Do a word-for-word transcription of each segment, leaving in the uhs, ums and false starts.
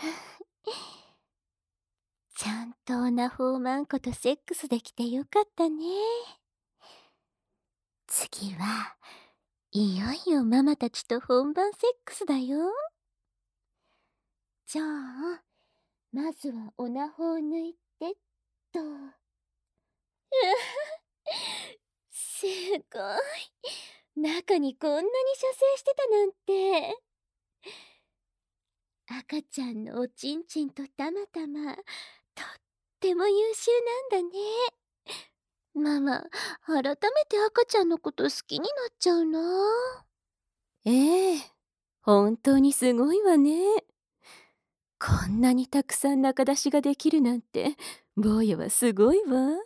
ちゃんとオナホーマンコとセックスできてよかったね。次はいよいよママたちと本番セックスだよ。じゃあまずはオナホを抜いてっと。すごい、中にこんなに射精してたなんて。赤ちゃんのおちんちんとたまたまとっても優秀なんだね。ママ、改めて赤ちゃんのこと好きになっちゃうな。ええ、本当にすごいわね。こんなにたくさん中出しができるなんて、坊やはすごいわ。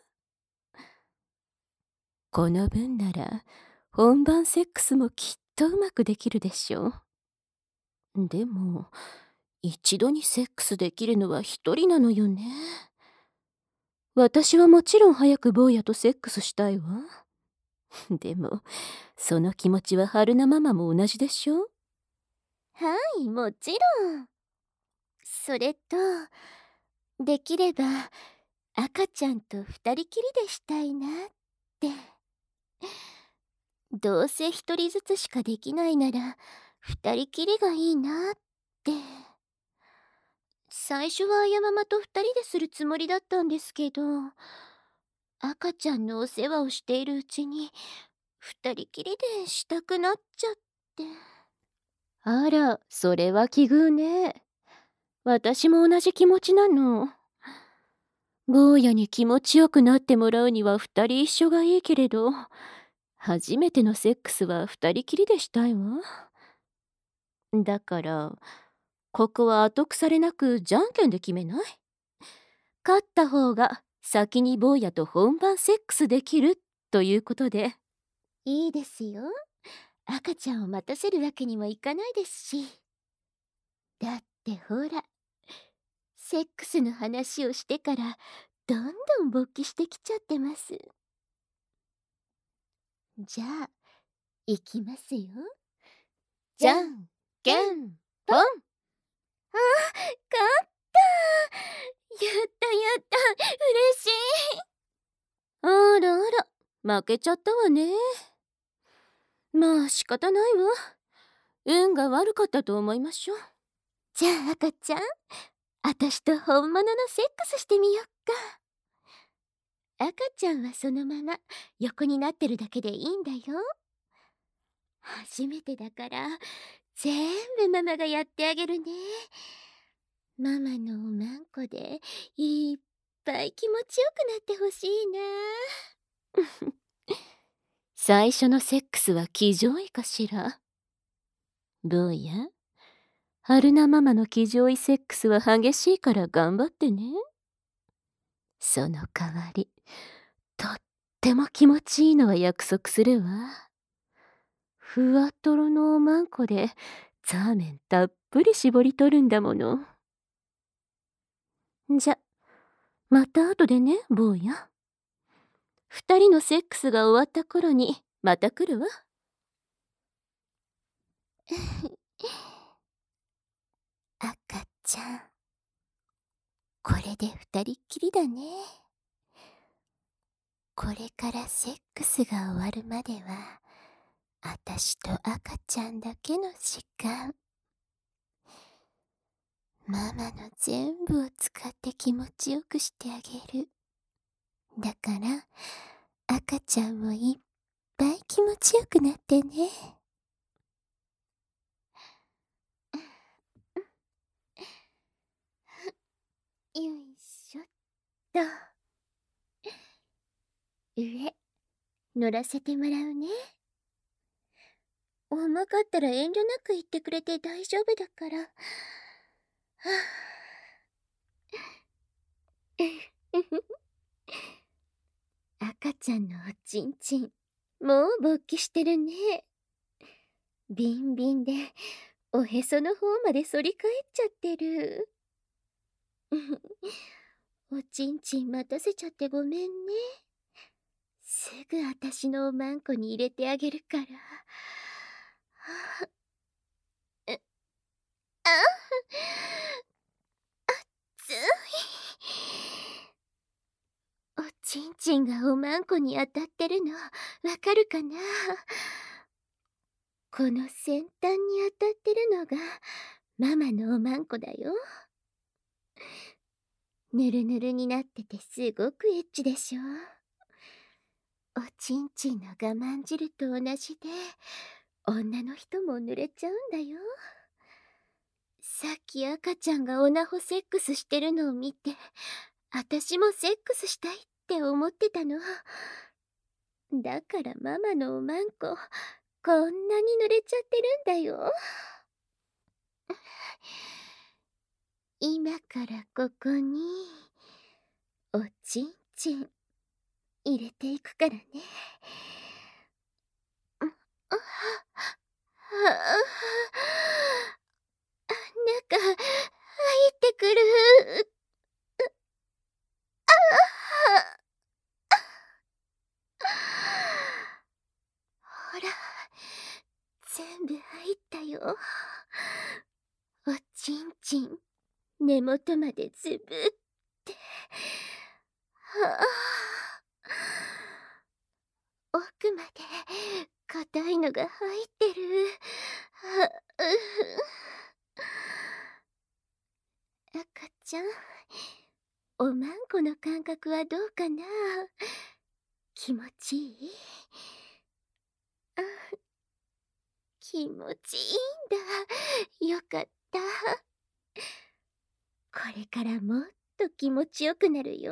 この分なら本番セックスもきっとうまくできるでしょう。でも一度にセックスできるのは一人なのよね。私はもちろん早く坊やとセックスしたいわ。でもその気持ちは春菜ママも同じでしょ。はい、もちろん。それとできれば赤ちゃんと二人きりでしたいなって。どうせ一人ずつしかできないなら二人きりがいいなって。最初はあやママと二人でするつもりだったんですけど、赤ちゃんのお世話をしているうちに二人きりでしたくなっちゃって。あら、それは奇遇ね。私も同じ気持ちなの。坊やに気持ちよくなってもらうには二人一緒がいいけれど、初めてのセックスは二人きりでしたいわ。だからここは後腐れなくじゃんけんで決めない？勝った方が先に坊やと本番セックスできるということで。いいですよ。赤ちゃんを待たせるわけにもいかないですし。だってほら、セックスの話をしてからどんどん勃起してきちゃってます。じゃあいきますよ。じゃんけんぽん。あ、勝った。やったやった、嬉しい。あらあら、負けちゃったわね。まあ仕方ないわ。運が悪かったと思いましょう。じゃあ赤ちゃん、あたしと本物のセックスしてみよっか。赤ちゃんはそのまま横になってるだけでいいんだよ。初めてだから全部ママがやってあげるね。ママのおまんこでいっぱい気持ちよくなってほしいな。最初のセックスは気丈いかしら。坊や、春菜ママの気丈いセックスは激しいから頑張ってね。その代わりとっても気持ちいいのは約束するわ。ふわとろのおまんこでザーメンたっぷり絞り取るんだもの。じゃ、また後でね、坊や。二人のセックスが終わった頃にまた来るわ。赤ちゃん、これで二人っきりだね。これからセックスが終わるまではあたしと赤ちゃんだけの時間。ママの全部を使って気持ちよくしてあげる。だから赤ちゃんもいっぱい気持ちよくなってね。よいしょっと。上乗らせてもらうね。重かったら遠慮なく言ってくれて大丈夫だから。はあ、赤ちゃんのおちんちんもう勃起してるね。ビンビンでおへその方まで反り返っちゃってる。おちんちん待たせちゃってごめんね。すぐあたしのおまんこに入れてあげるから。ああちんがおまんこに当たってるのわかるかな。この先端に当たってるのがママのおまんこだよ。ぬるぬるになっててすごくエッチでしょ。おちんちんの我慢汁と同じで女の人も濡れちゃうんだよ。さっき赤ちゃんがオナホセックスしてるのを見て、あたしもセックスしたいって思ってたの。だからママのおまんここんなに濡れちゃってるんだよ。今からここにおちんちん入れていくからね。あああ中入ってくる。ほら、全部入ったよ。おちんちん根元までずぶって。はあ、奥まで硬いのが入ってる。はう赤ちゃん、おまんこの感覚はどうかな。気持ちいい？あ、気持ちいいんだ。よかった。これからもっと気持ちよくなるよ。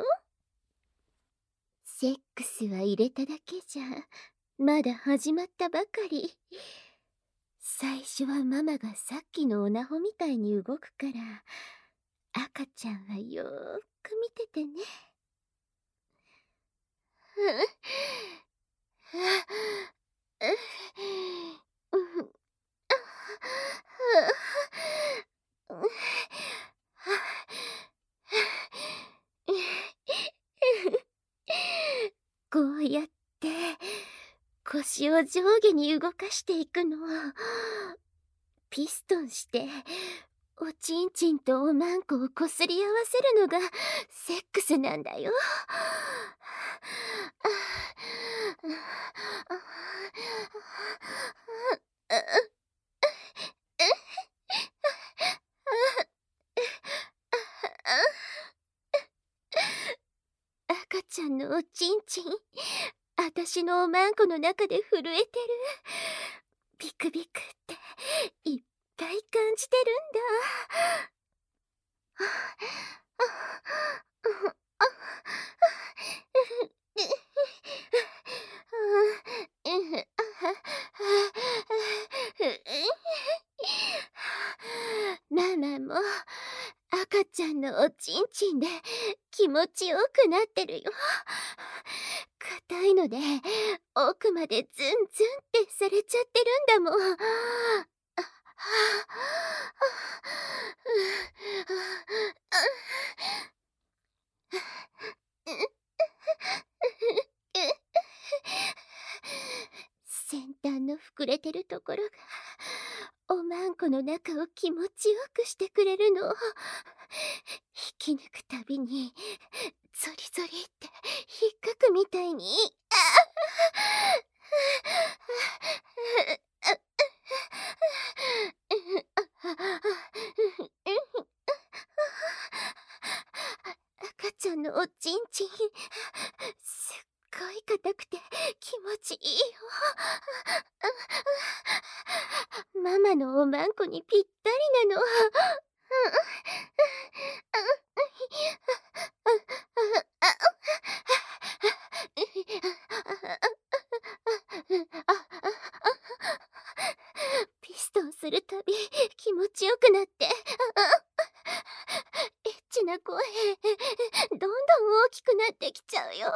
セックスは入れただけじゃまだ始まったばかり。最初はママがさっきのオナホみたいに動くから赤ちゃんはよーく見ててね。こうやって腰を上下に動かしていくの。ピストンしておちんちんとおまんこをこすり合わせるのがセックスなんだよ。赤ちゃんのおちんちん、あたしのおまんこの中で震えてる。ビクビクっていっぱい感じてるんだ。ママも赤ちゃんのおちんちんで気持ちよくなってるよ。硬いので奥までズンズンってされちゃってるんだもん。先端の膨れてるところがおまんこの中を気持ちよくしてくれるの。引き抜くたびにゾリゾリって引っかくみたいに。赤ちゃんのおちんちんすっごい硬くて気持ちいいよ。ママのおまんこにぴったりなの。ピストンするたび気持ちよくなって、エッチな声どんどん大きくなってきちゃうよ。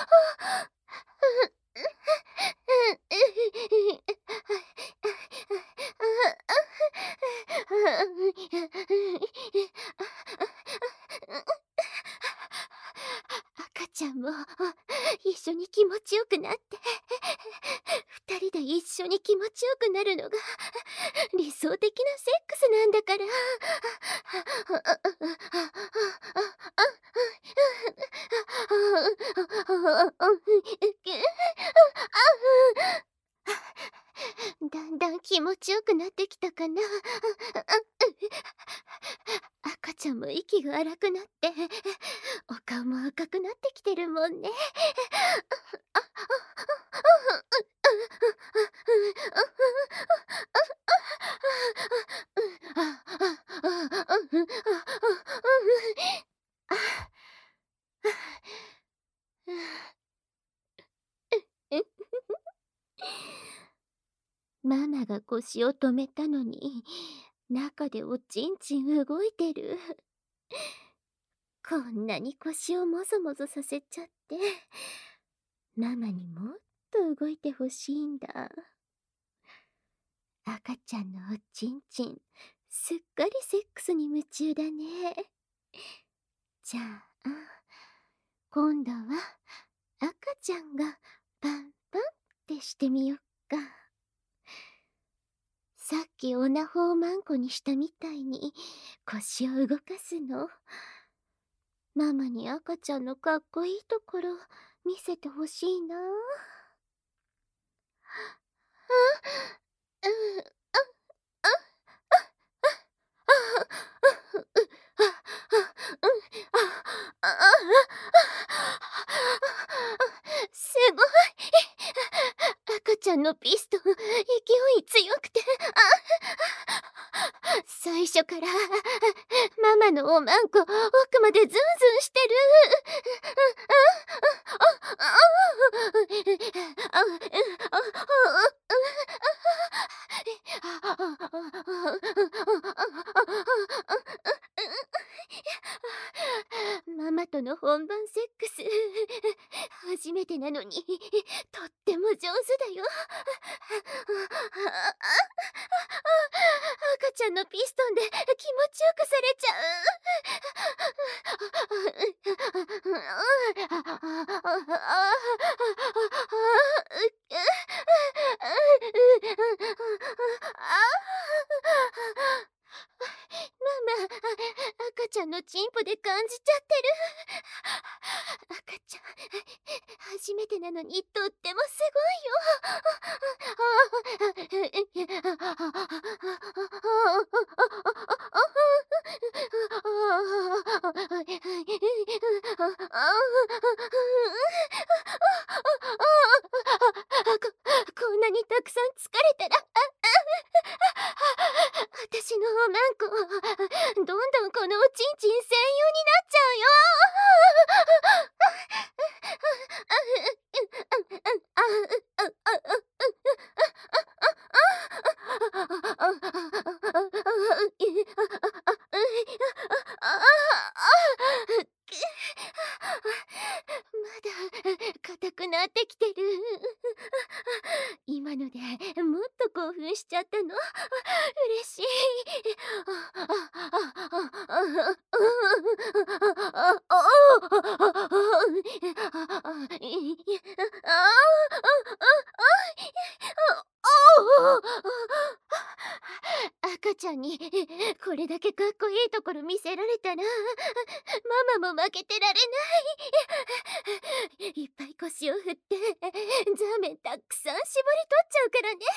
赤ちゃんも一緒に気持ちよくなって二人で一緒に気持ちよくなるのが理想的なセックスなんだから。 んも息が荒くなってお顔も赤くなってきてるもんね。ママが腰を止めたのに中でおちんちん動いてる。こんなに腰をもぞもぞさせちゃってママにもっと動いてほしいんだ。赤ちゃんのおちんちんすっかりセックスに夢中だね。じゃあ今度は赤ちゃんがパンパンってしてみよっか。さっきオナホをマンコにしたみたいに腰を動かすの。ママに赤ちゃんのかっこいいところ見せてほしいな。あ、うん、あ、あ、あ、あ、あ、すごい。赤ちゃんのピストン勢い強くて、最初からママのおまんこ奥までズンズンしてる。ママとの本番セックス初めてなのにとっても上手だよ。赤ちゃんのピストンで気持ちよくされちゃう。ママ、赤ちゃんのチンポで感じちゃってる。赤ちゃん初めてなのにとってもすごいよ。こ、こんなにたくさん疲れたら私のおまんこどんどんこのおちんちん専用になっちゃうよ。まだ硬くなってきてる。今のでもっと興奮しちゃったの。嬉しい。赤ちゃんにこれだけかっこいいところ見せられたらママも負けてられない。いっぱい腰を振ってザーメンたくさん絞り取っちゃうからね。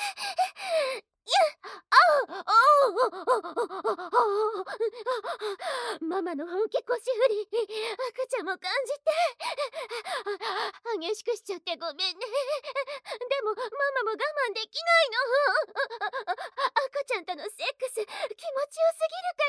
ママの本気腰振り赤ちゃんも感じて激しくしちゃってごめんね。でもママも我慢できないの。赤ちゃんとのセックス気持ちよすぎるから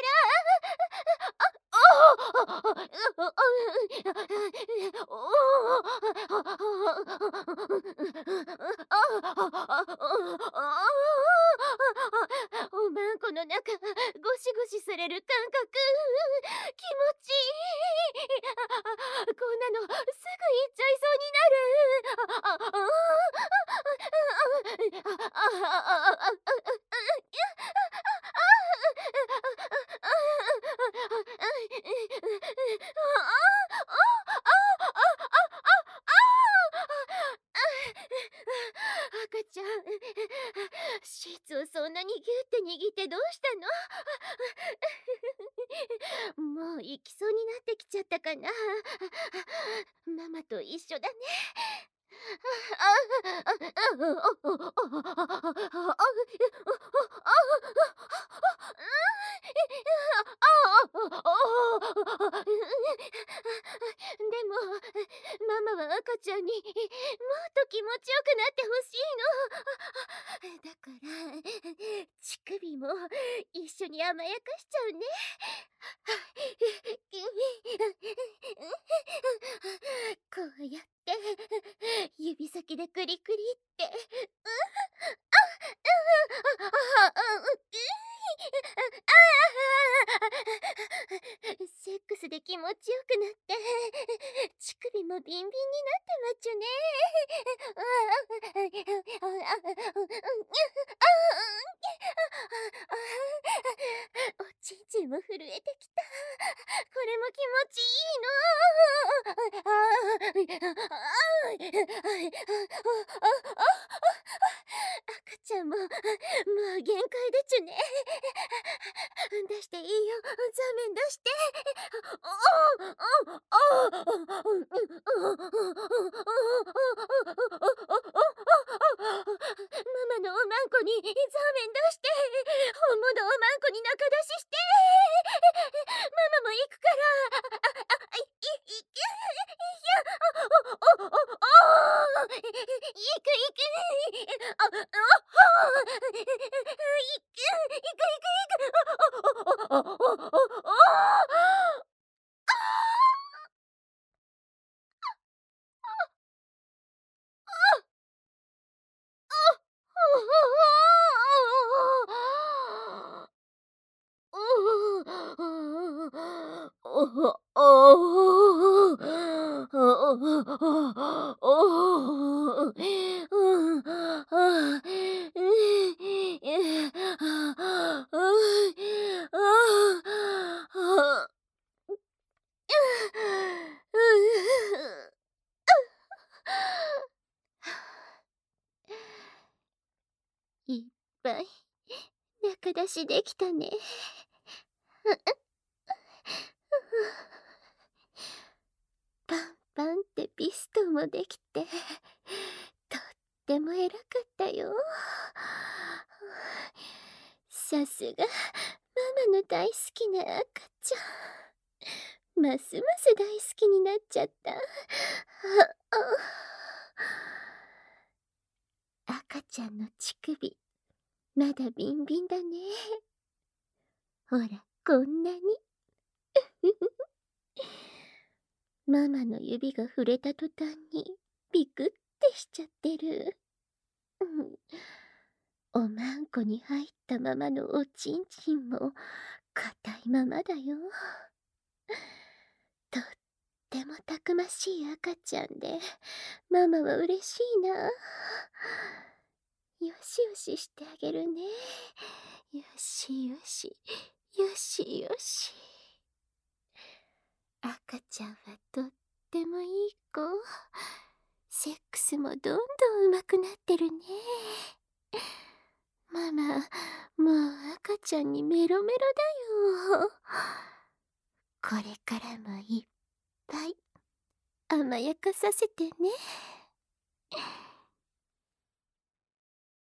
おまんこの中ゴシゴシされる感覚気持ちいい。こんなのすぐ行っちゃいそうになる。赤ちゃんシーツをそんなにギュって握ってどうしたの？もう行きそうになってきちゃったかな。ママと一緒だね。 でもママは赤ちゃんにもっと気持ちよくなってほしいの。だから乳首も一緒に甘やかしちゃうね。こうやって指先でクリクリって、セックスで気持ちよくなって乳首もビンビンになってまっちゅね。おちんちんも震えてきた。これも気持ちいいの。赤ちゃんももう限界でちゅね。出していいよ、ザーメン出して。ママのおまんこにザーメン出して。本物おまんこに仲出しして。ママも行くから。い、い、いく。いや、お、お、お、お、行く行く。あ、お、ほ、行く行く行く。お、お、お、お、お、お、いっぱい仲出しできたね。パンパンってピストンもできて、とっても偉かったよ。さすがママの大好きな赤ちゃん。ますます大好きになっちゃった。赤ちゃんの乳首、まだビンビンだね。ほら、こんなに。ママの指が触れた途端にビクってしちゃってる。おまんこに入ったままのおちんちんも硬いままだよ。とってもたくましい赤ちゃんで、ママは嬉しいな。よしよししてあげるね。よしよし、よしよし。赤ちゃんはとってもいい子。セックスもどんどん上手くなってるね。ママ、もう赤ちゃんにメロメロだよ。これからもいっぱい甘やかさせてね。